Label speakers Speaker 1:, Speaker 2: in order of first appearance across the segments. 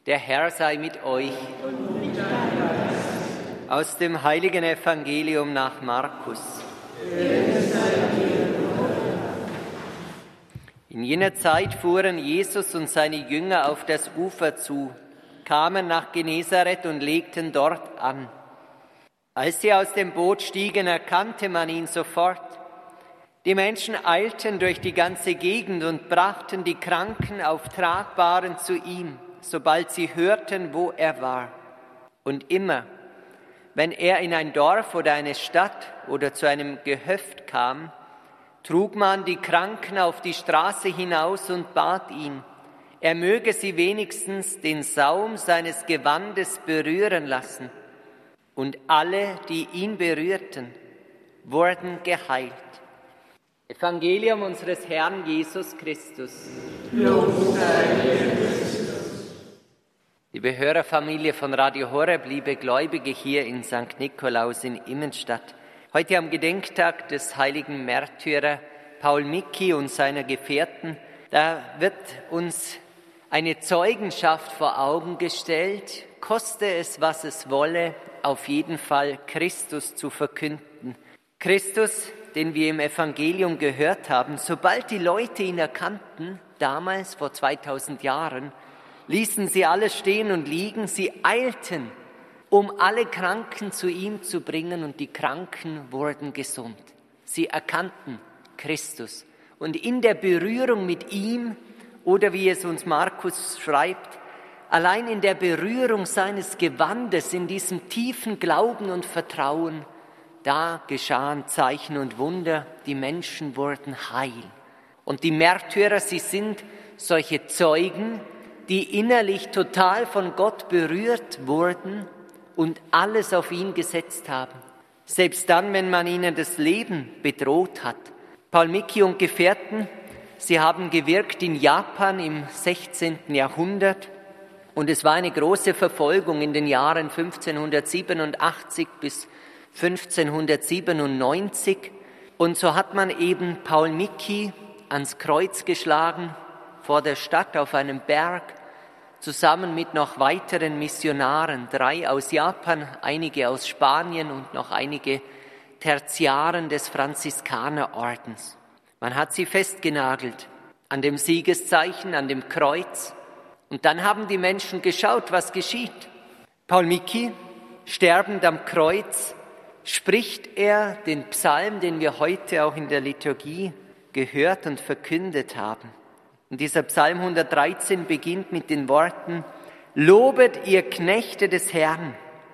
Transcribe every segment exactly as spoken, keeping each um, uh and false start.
Speaker 1: Der Herr sei mit euch.
Speaker 2: Und mit deinem Geist.
Speaker 1: Aus dem heiligen Evangelium nach Markus.
Speaker 2: Ehre sei dir,
Speaker 1: In jener Zeit fuhren Jesus und seine Jünger auf das Ufer zu, kamen nach Genezareth und legten dort an. Als sie aus dem Boot stiegen, erkannte man ihn sofort. Die Menschen eilten durch die ganze Gegend und brachten die Kranken auf Tragbaren zu ihm, sobald sie hörten, wo er war. Und immer, wenn er in ein Dorf oder eine Stadt oder zu einem Gehöft kam, trug man die Kranken auf die Straße hinaus und bat ihn, er möge sie wenigstens den Saum seines Gewandes berühren lassen. Und alle, die ihn berührten, wurden geheilt. Evangelium unseres Herrn Jesus Christus.
Speaker 2: Lob sei dir, Christus.
Speaker 1: Liebe Hörerfamilie von Radio Horeb, liebe Gläubige hier in Sankt Nikolaus in Immenstadt. Heute am Gedenktag des heiligen Märtyrer Paul Micki und seiner Gefährten, da wird uns eine Zeugenschaft vor Augen gestellt, koste es, was es wolle, auf jeden Fall Christus zu verkünden. Christus, den wir im Evangelium gehört haben, sobald die Leute ihn erkannten, damals vor zweitausend Jahren, ließen sie alles stehen und liegen, sie eilten, um alle Kranken zu ihm zu bringen und die Kranken wurden gesund. Sie erkannten Christus und in der Berührung mit ihm, oder wie es uns Markus schreibt, allein in der Berührung seines Gewandes, in diesem tiefen Glauben und Vertrauen, da geschahen Zeichen und Wunder, die Menschen wurden heil. Und die Märtyrer, sie sind solche Zeugen, die innerlich total von Gott berührt wurden und alles auf ihn gesetzt haben. Selbst dann, wenn man ihnen das Leben bedroht hat. Paul Micki und Gefährten, sie haben gewirkt in Japan im sechzehnten Jahrhundert und es war eine große Verfolgung in den Jahren fünfzehnhundertsiebenundachtzig bis fünfzehnhundertsiebenundneunzig. Und so hat man eben Paul Micki ans Kreuz geschlagen vor der Stadt auf einem Berg, zusammen mit noch weiteren Missionaren, drei aus Japan, einige aus Spanien und noch einige Tertiaren des Franziskanerordens. Man hat sie festgenagelt an dem Siegeszeichen, an dem Kreuz. Und dann haben die Menschen geschaut, was geschieht. Paul Micki, sterbend am Kreuz, spricht er den Psalm, den wir heute auch in der Liturgie gehört und verkündet haben. Und dieser Psalm hundertdreizehn beginnt mit den Worten: Lobet ihr Knechte des Herrn,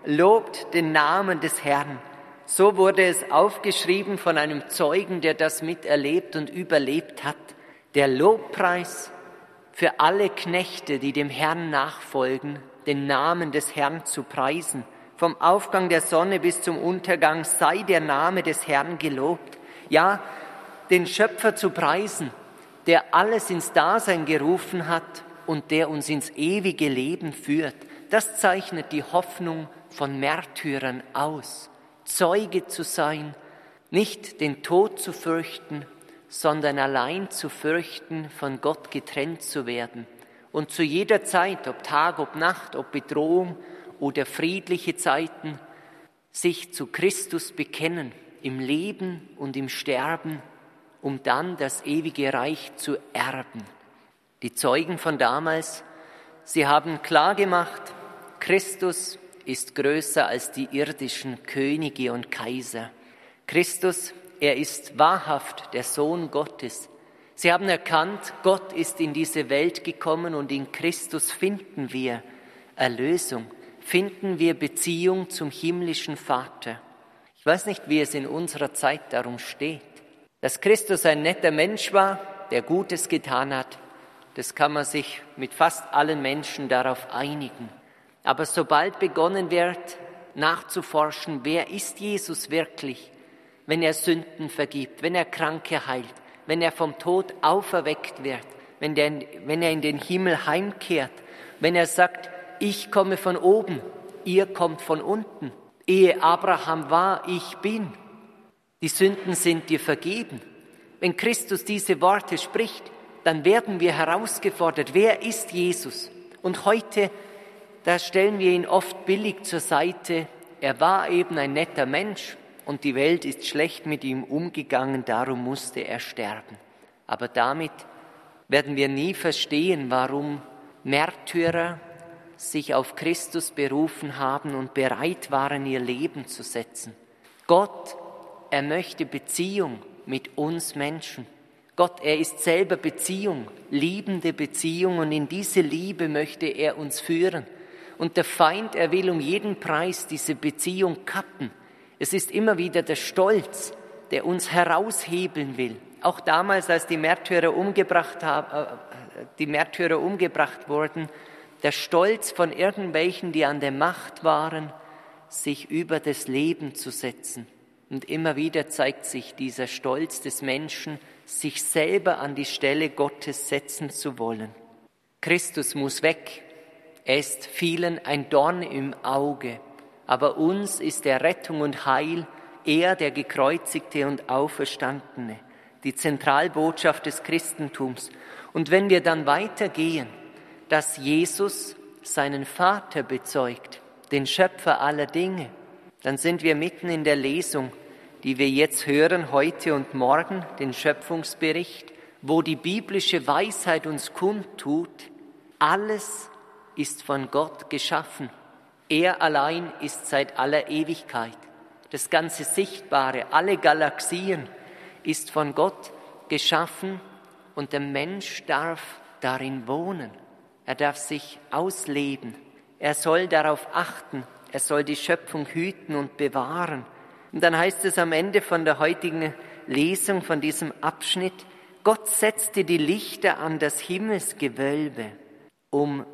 Speaker 1: lobt den Namen des Herrn. So wurde es aufgeschrieben von einem Zeugen, der das miterlebt und überlebt hat. Der Lobpreis für alle Knechte, die dem Herrn nachfolgen, den Namen des Herrn zu preisen. Vom Aufgang der Sonne bis zum Untergang sei der Name des Herrn gelobt. Ja, den Schöpfer zu preisen, der alles ins Dasein gerufen hat und der uns ins ewige Leben führt. Das zeichnet die Hoffnung von Märtyrern aus. Zeuge zu sein, nicht den Tod zu fürchten, sondern allein zu fürchten, von Gott getrennt zu werden. Und zu jeder Zeit, ob Tag, ob Nacht, ob Bedrohung oder friedliche Zeiten, sich zu Christus bekennen, im Leben und im Sterben, um dann das ewige Reich zu erben. Die Zeugen von damals, sie haben klargemacht, Christus ist größer als die irdischen Könige und Kaiser. Christus, er ist wahrhaft der Sohn Gottes. Sie haben erkannt, Gott ist in diese Welt gekommen und in Christus finden wir Erlösung, finden wir Beziehung zum himmlischen Vater. Ich weiß nicht, wie es in unserer Zeit darum steht. Dass Christus ein netter Mensch war, der Gutes getan hat, das kann man sich mit fast allen Menschen darauf einigen. Aber sobald begonnen wird, nachzuforschen, wer ist Jesus wirklich, wenn er Sünden vergibt, wenn er Kranke heilt, wenn er vom Tod auferweckt wird, wenn, der, wenn er in den Himmel heimkehrt, wenn er sagt, ich komme von oben, ihr kommt von unten, ehe Abraham war, ich bin. Die Sünden sind dir vergeben. Wenn Christus diese Worte spricht, dann werden wir herausgefordert, wer ist Jesus? Und heute da stellen wir ihn oft billig zur Seite. Er war eben ein netter Mensch und die Welt ist schlecht mit ihm umgegangen, darum musste er sterben. Aber damit werden wir nie verstehen, warum Märtyrer sich auf Christus berufen haben und bereit waren, ihr Leben zu setzen. Gott, er möchte Beziehung mit uns Menschen. Gott, er ist selber Beziehung, liebende Beziehung, und in diese Liebe möchte er uns führen. Und der Feind, er will um jeden Preis diese Beziehung kappen. Es ist immer wieder der Stolz, der uns heraushebeln will. Auch damals, als die Märtyrer umgebracht, haben, die Märtyrer umgebracht wurden, der Stolz von irgendwelchen, die an der Macht waren, sich über das Leben zu setzen. Und immer wieder zeigt sich dieser Stolz des Menschen, sich selber an die Stelle Gottes setzen zu wollen. Christus muss weg. Er ist vielen ein Dorn im Auge. Aber uns ist er Rettung und Heil, er, der Gekreuzigte und Auferstandene, die Zentralbotschaft des Christentums. Und wenn wir dann weitergehen, dass Jesus seinen Vater bezeugt, den Schöpfer aller Dinge, dann sind wir mitten in der Lesung, die wir jetzt hören, heute und morgen, den Schöpfungsbericht, wo die biblische Weisheit uns kundtut, alles ist von Gott geschaffen. Er allein ist seit aller Ewigkeit. Das ganze Sichtbare, alle Galaxien ist von Gott geschaffen und der Mensch darf darin wohnen. Er darf sich ausleben. Er soll darauf achten. Er soll die Schöpfung hüten und bewahren. Und dann heißt es am Ende von der heutigen Lesung, von diesem Abschnitt, Gott setzte die Lichter an das Himmelsgewölbe, um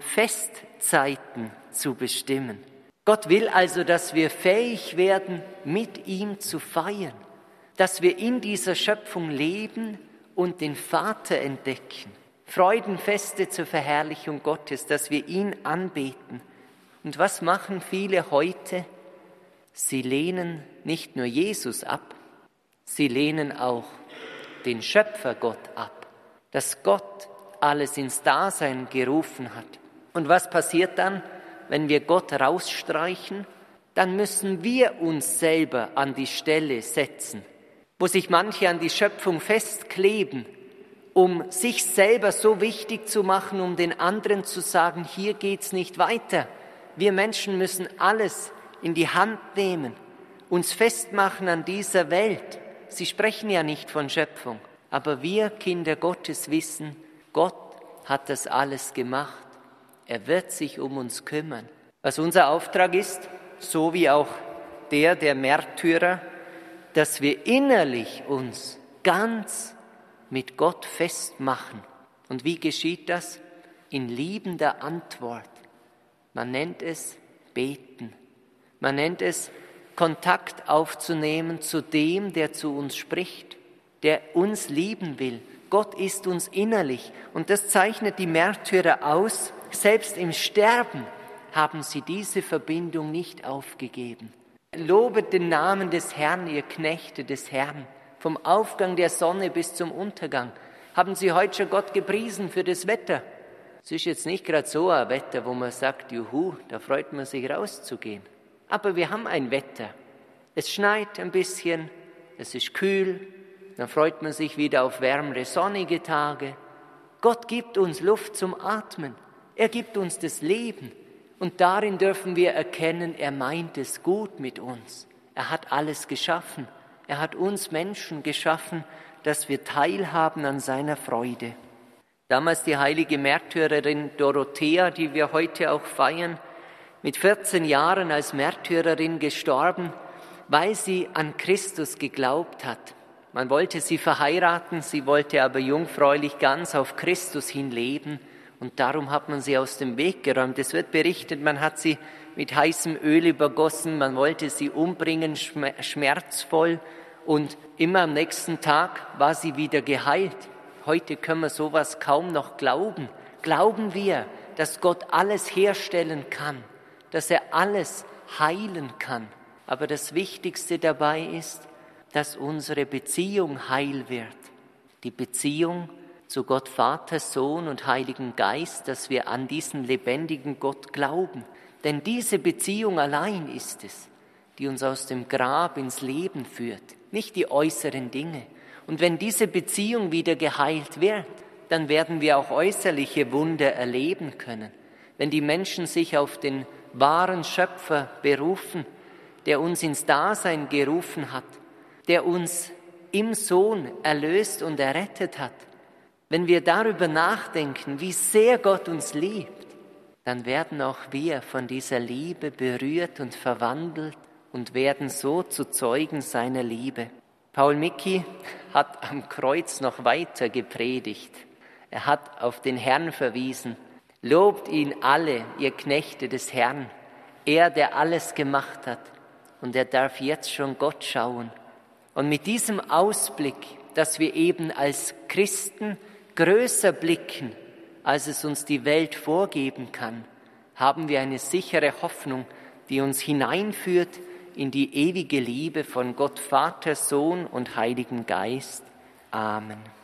Speaker 1: Festzeiten zu bestimmen. Gott will also, dass wir fähig werden, mit ihm zu feiern, dass wir in dieser Schöpfung leben und den Vater entdecken. Freudenfeste zur Verherrlichung Gottes, dass wir ihn anbeten. Und was machen viele heute? Sie lehnen nicht nur Jesus ab, sie lehnen auch den Schöpfer Gott ab, dass Gott alles ins Dasein gerufen hat. Und was passiert dann, wenn wir Gott rausstreichen? Dann müssen wir uns selber an die Stelle setzen, wo sich manche an die Schöpfung festkleben, um sich selber so wichtig zu machen, um den anderen zu sagen, hier geht's nicht weiter. Wir Menschen müssen alles in die Hand nehmen, uns festmachen an dieser Welt. Sie sprechen ja nicht von Schöpfung, aber wir Kinder Gottes wissen, Gott hat das alles gemacht. Er wird sich um uns kümmern. Was unser Auftrag ist, so wie auch der der Märtyrer, dass wir innerlich uns ganz mit Gott festmachen. Und wie geschieht das? In liebender Antwort. Man nennt es Beten. Man nennt es Kontakt aufzunehmen zu dem, der zu uns spricht, der uns lieben will. Gott ist uns innerlich und das zeichnet die Märtyrer aus. Selbst im Sterben haben sie diese Verbindung nicht aufgegeben. Lobet den Namen des Herrn, ihr Knechte des Herrn. Vom Aufgang der Sonne bis zum Untergang. Haben Sie heute schon Gott gepriesen für das Wetter? Es ist jetzt nicht gerade so ein Wetter, wo man sagt, juhu, da freut man sich rauszugehen. Aber wir haben ein Wetter. Es schneit ein bisschen, es ist kühl, dann freut man sich wieder auf wärmere, sonnige Tage. Gott gibt uns Luft zum Atmen. Er gibt uns das Leben. Und darin dürfen wir erkennen, er meint es gut mit uns. Er hat alles geschaffen. Er hat uns Menschen geschaffen, dass wir teilhaben an seiner Freude. Damals die heilige Märtyrerin Dorothea, die wir heute auch feiern, mit vierzehn Jahren als Märtyrerin gestorben, weil sie an Christus geglaubt hat. Man wollte sie verheiraten, sie wollte aber jungfräulich ganz auf Christus hin leben und darum hat man sie aus dem Weg geräumt. Es wird berichtet, man hat sie mit heißem Öl übergossen, man wollte sie umbringen, schmerzvoll und immer am nächsten Tag war sie wieder geheilt. Heute können wir sowas kaum noch glauben. Glauben wir, dass Gott alles herstellen kann, dass er alles heilen kann. Aber das Wichtigste dabei ist, dass unsere Beziehung heil wird. Die Beziehung zu Gott Vater, Sohn und Heiligen Geist, dass wir an diesen lebendigen Gott glauben. Denn diese Beziehung allein ist es, die uns aus dem Grab ins Leben führt, nicht die äußeren Dinge. Und wenn diese Beziehung wieder geheilt wird, dann werden wir auch äußerliche Wunder erleben können. Wenn die Menschen sich auf den wahren Schöpfer berufen, der uns ins Dasein gerufen hat, der uns im Sohn erlöst und errettet hat, wenn wir darüber nachdenken, wie sehr Gott uns liebt, dann werden auch wir von dieser Liebe berührt und verwandelt und werden so zu Zeugen seiner Liebe. Paul Micki hat am Kreuz noch weiter gepredigt. Er hat auf den Herrn verwiesen. Lobt ihn alle, ihr Knechte des Herrn, er, der alles gemacht hat. Und er darf jetzt schon Gott schauen. Und mit diesem Ausblick, dass wir eben als Christen größer blicken, als es uns die Welt vorgeben kann, haben wir eine sichere Hoffnung, die uns hineinführt in die ewige Liebe von Gott Vater, Sohn und Heiligen Geist. Amen.